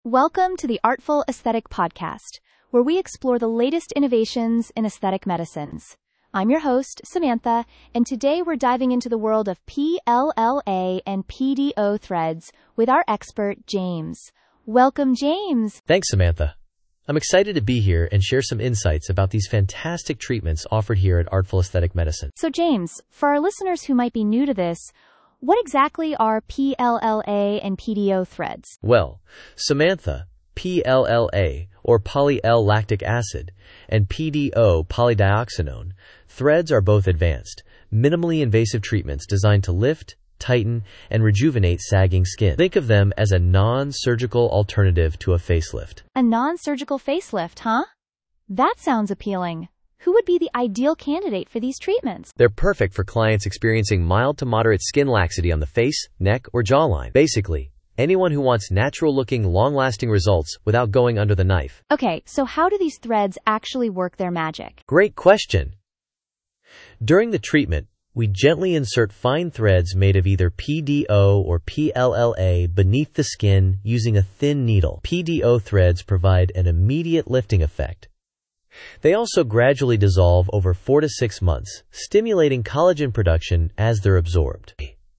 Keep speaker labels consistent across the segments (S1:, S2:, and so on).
S1: Welcome to the Artful Aesthetic Podcast, where we explore the latest innovations in aesthetic medicines. I'm your host, Samantha, and today we're diving into the world of PLLA and PDO threads with our expert, James. Welcome, James.
S2: Thanks, Samantha. I'm excited to be here and share some insights about these fantastic treatments offered here at Artful Aesthetic Medicine.
S1: So, James, for our listeners who might be new to this, what exactly are PLLA and PDO threads?
S2: Well, Samantha, PLLA, or poly-L-lactic acid, and PDO, polydioxanone, threads are both advanced, minimally invasive treatments designed to lift, tighten, and rejuvenate sagging skin. Think of them as a non-surgical alternative to a facelift.
S1: A non-surgical facelift, huh? That sounds appealing. Who would be the ideal candidate for these treatments?
S2: They're perfect for clients experiencing mild to moderate skin laxity on the face, neck, or jawline. Basically, anyone who wants natural-looking, long-lasting results without going under the knife.
S1: Okay, so how do these threads actually work their magic?
S2: Great question. During the treatment, we gently insert fine threads made of either PDO or PLLA beneath the skin using a thin needle. PDO threads provide an immediate lifting effect. They also gradually dissolve over 4 to 6 months, stimulating collagen production as they're absorbed.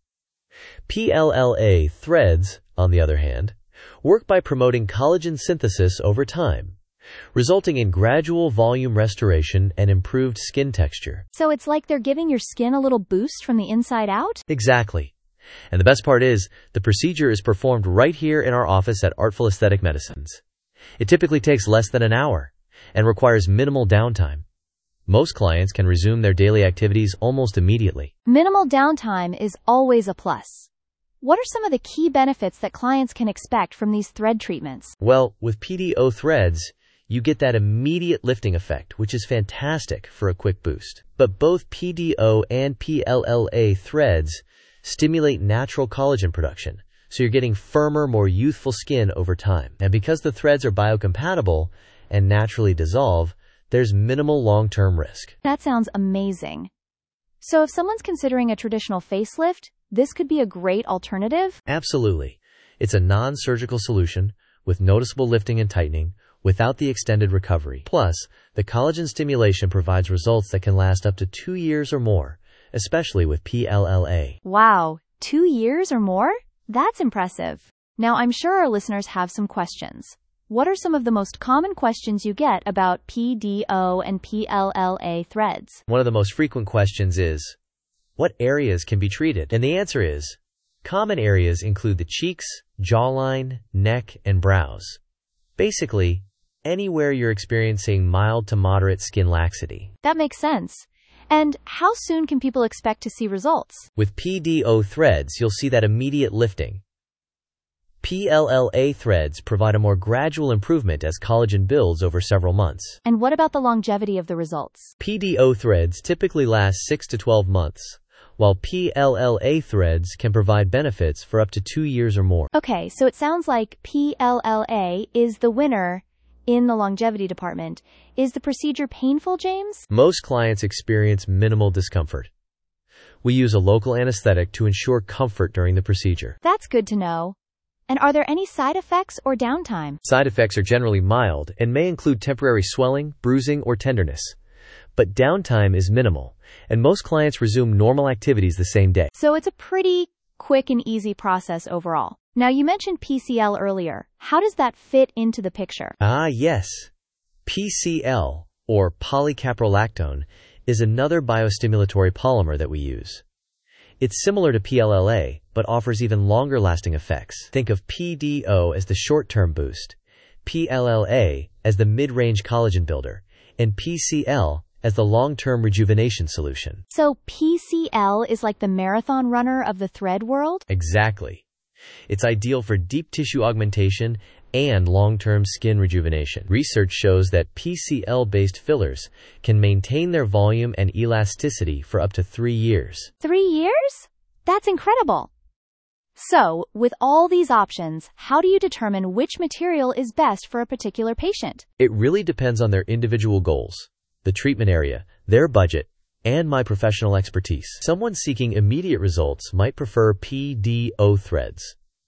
S2: PLLA threads, on the other hand, work by promoting collagen synthesis over time, resulting in gradual volume restoration and improved skin texture.
S1: So it's like they're giving your skin a little boost from the inside out?
S2: Exactly. And the best part is, the procedure is performed right here in our office at Artful Aesthetic Medicines. It typically takes less than an hour and requires minimal downtime. Most clients can resume their daily activities almost immediately.
S1: Minimal downtime is always a plus. What are some of the key benefits that clients can expect from these thread treatments?
S2: Well, with PDO threads, you get that immediate lifting effect, which is fantastic for a quick boost. But both PDO and PLLA threads stimulate natural collagen production, so you're getting firmer, more youthful skin over time. And because the threads are biocompatible and naturally dissolve, there's minimal long-term risk.
S1: That sounds amazing. So if someone's considering a traditional facelift, this could be a great alternative?
S2: Absolutely. It's a non-surgical solution with noticeable lifting and tightening, without the extended recovery. Plus, the collagen stimulation provides results that can last up to 2 years or more, especially with PLLA.
S1: Wow, 2 years or more? That's impressive. Now, I'm sure our listeners have some questions. What are some of the most common questions you get about PDO and PLLA threads?
S2: One of the most frequent questions is, what areas can be treated? And the answer is, common areas include the cheeks, jawline, neck, and brows. Basically, anywhere you're experiencing mild to moderate skin laxity.
S1: That makes sense. And how soon can people expect to see results?
S2: With PDO threads, you'll see that immediate lifting. PLLA threads provide a more gradual improvement as collagen builds over several months.
S1: And what about the longevity of the results?
S2: PDO threads typically last 6 to 12 months, while PLLA threads can provide benefits for up to 2 years or more.
S1: Okay, so it sounds like PLLA is the winner in the longevity department. Is the procedure painful, James?
S2: Most clients experience minimal discomfort. We use a local anesthetic to ensure comfort during the procedure.
S1: That's good to know. And are there any side effects or downtime?
S2: Side effects are generally mild and may include temporary swelling, bruising, or tenderness. But downtime is minimal, and most clients resume normal activities the same day.
S1: So it's a pretty quick and easy process overall. Now, you mentioned PCL earlier. How does that fit into the picture?
S2: Yes. PCL, or polycaprolactone, is another biostimulatory polymer that we use. It's similar to PLLA, but offers even longer-lasting effects. Think of PDO as the short-term boost, PLLA as the mid-range collagen builder, and PCL as the long-term rejuvenation solution.
S1: So PCL is like the marathon runner of the thread world?
S2: Exactly. It's ideal for deep tissue augmentation and long-term skin rejuvenation. Research shows that PCL-based fillers can maintain their volume and elasticity for up to 3 years.
S1: 3 years? That's incredible. So, with all these options, how do you determine which material is best for a particular patient?
S2: It really depends on their individual goals, the treatment area, their budget, and my professional expertise. Someone seeking immediate results might prefer PDO threads,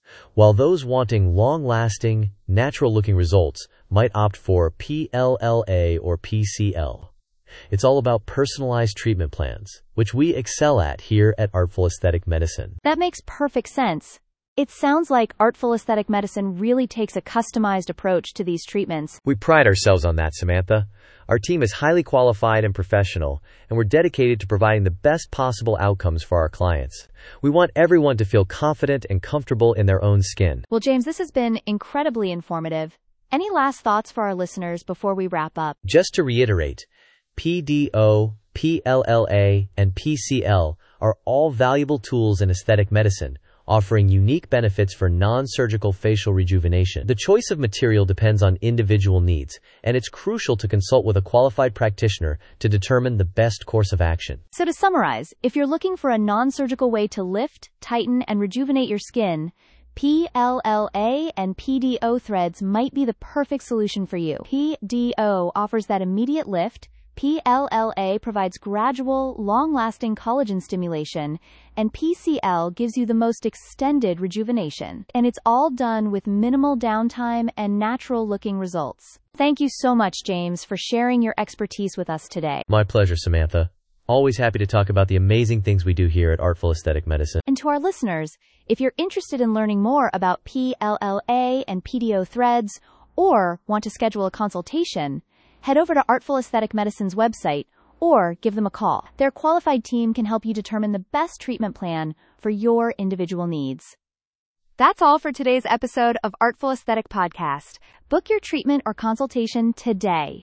S2: while those wanting long-lasting, natural-looking results might opt for PLLA or PCL. It's all about personalized treatment plans, which we excel at here at Artful Aesthetic Medicine.
S1: That makes perfect sense. It sounds like Artful Aesthetic Medicine really takes a customized approach to these treatments.
S2: We pride ourselves on that, Samantha. Our team is highly qualified and professional, and we're dedicated to providing the best possible outcomes for our clients. We want everyone to feel confident and comfortable in their own skin.
S1: Well, James, this has been incredibly informative. Any last thoughts for our listeners before we wrap up?
S2: Just to reiterate, PDO, PLLA, and PCL are all valuable tools in aesthetic medicine, offering unique benefits for non-surgical facial rejuvenation. The choice of material depends on individual needs, and it's crucial to consult with a qualified practitioner to determine the best course of action.
S1: So to summarize, if you're looking for a non-surgical way to lift, tighten, and rejuvenate your skin, PLLA and PDO threads might be the perfect solution for you. PDO offers that immediate lift, PLLA provides gradual, long-lasting collagen stimulation, and PCL gives you the most extended rejuvenation. And it's all done with minimal downtime and natural-looking results. Thank you so much, James, for sharing your expertise with us today.
S2: My pleasure, Samantha. Always happy to talk about the amazing things we do here at Artful Aesthetic Medicine.
S1: And to our listeners, if you're interested in learning more about PLLA and PDO threads, or want to schedule a consultation, head over to Artful Aesthetic Medicine's website or give them a call. Their qualified team can help you determine the best treatment plan for your individual needs. That's all for today's episode of Artful Aesthetic Podcast. Book your treatment or consultation today.